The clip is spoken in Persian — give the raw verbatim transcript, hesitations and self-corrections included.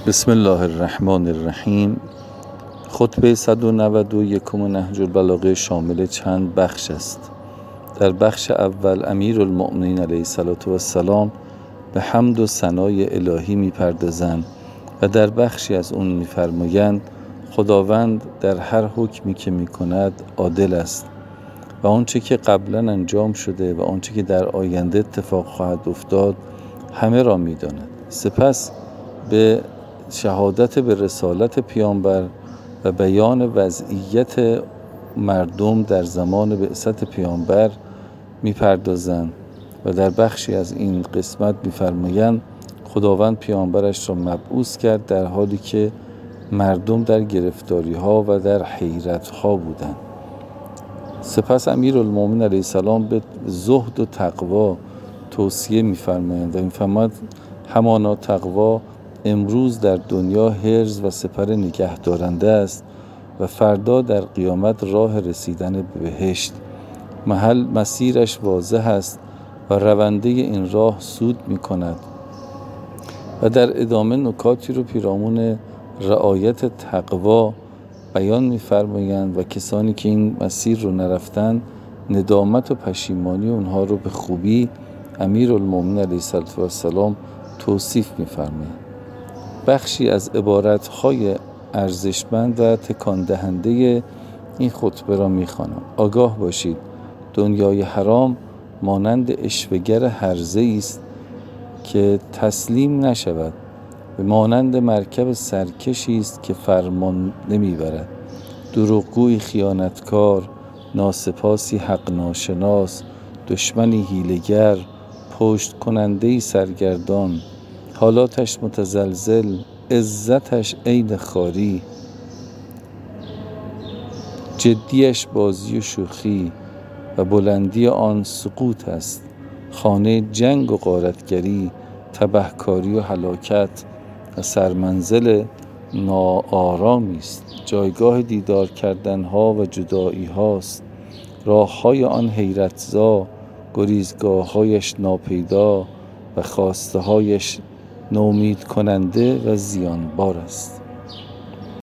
بسم الله الرحمن الرحیم. خطبه صد و نود و یک نهج البلاغه شامل چند بخش است. در بخش اول امیرالمؤمنین علیه الصلاة و السلام به حمد و ثنای الهی می‌پردازند و در بخشی از اون می‌فرمایند خداوند در هر حکمی که می‌کند عادل است و آنچه که قبلا انجام شده و آنچه که در آینده اتفاق خواهد افتاد همه را می‌داند. سپس به شهادت به رسالت پیامبر و بیان وضعیت مردم در زمان بعثت پیامبر می‌پردازند و در بخشی از این قسمت می‌فرمایند خداوند پیامبرش را مبعوث کرد در حالی که مردم در گرفتاری‌ها و در حیرت‌ها بودند. سپس امیرالمؤمنین علیه السلام به زهد و تقوا توصیه می‌فرمایند و می‌فرماید همانا تقوا امروز در دنیا حرز و سپر نگه دارنده است و فردا در قیامت راه رسیدن به بهشت. محل مسیرش واضح است و رونده این راه سود می کند. و در ادامه نکاتی رو پیرامون رعایت تقوا بیان می فرمایند و کسانی که این مسیر رو نرفتن ندامت و پشیمانی اونها رو به خوبی امیرالمؤمنین علیه السلام توصیف می فرمایند. بخشی از عبارتهای ارزشمند و تکان دهنده این خطبه را می‌خوانم. آگاه باشید دنیای حرام مانند عشوه‌گر هرزه‌ای است که تسلیم نشود و مانند مرکب سرکشی است که فرمان نمیبرد. دروغگوی خیانتکار، ناسپاسی حق ناشناس، دشمنی حیله‌گر، پشت کننده‌ای سرگردان، حالاتش متزلزل، عزتش عین خاری، جدیش بازی و شوخی و بلندی آن سقوط است. خانه جنگ و غارتگری، تبهکاری و هلاکت و سرمنزل ناآرامی است. جایگاه دیدار کردنها و جدایی هاست. راههای آن حیرتزا، گریزگاه‌هایش ناپیدا و خواسته هایش نومید کننده و زیانبار است.